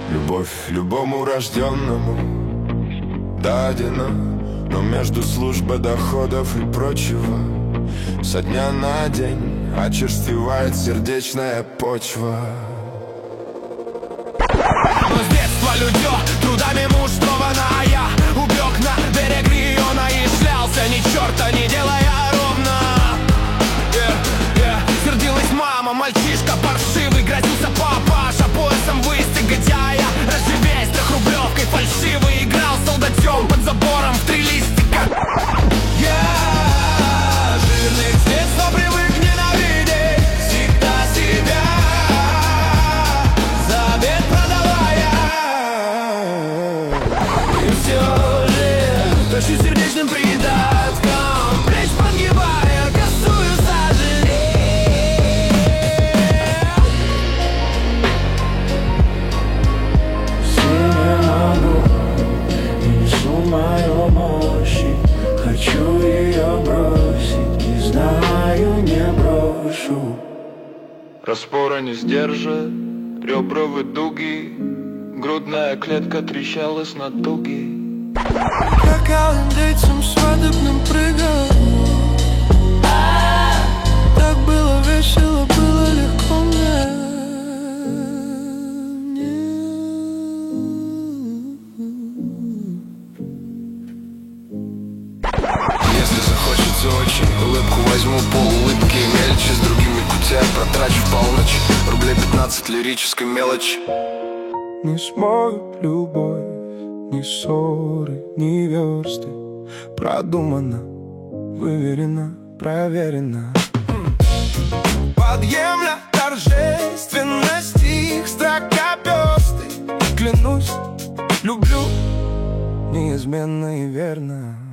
Любовь любому рожденному дадена, но между службой доходов и прочего со дня на день очерствевает сердечная почва. Но с детства людё трудами мужствовано, а я убег на берег Риона и шлялся, ни черта не делая ровно. Сердилась мама, мальчишка паршивый, грозился папаша поясом выстеготя. Я разживясь трехрублевкой фальшивый играл солдатем под забором в 3 листика. Я жирных с детства привык ненавидеть всегда себя. Завет продала я. И все же тащу сердечным придатком, плечь подгибая, косую сожалею. Мою мощи, хочу ее бросить, не знаю, не брошу. Распора не сдержит, ребровые дуги, грудная клетка трещала с натуги. Как индейцам свадебным прыгал. Так было весело, было легко мне. Если захочется очень, улыбку возьму, полулыбки мельче, с другими кутя протрачу полночь, рублей 15 лирической мелочи. Не смоют любовь, ни ссоры, ни версты. Продумано, выверено, проверено. Подъемля торжественность их строка пёсты. Клянусь, люблю неизменно и верно.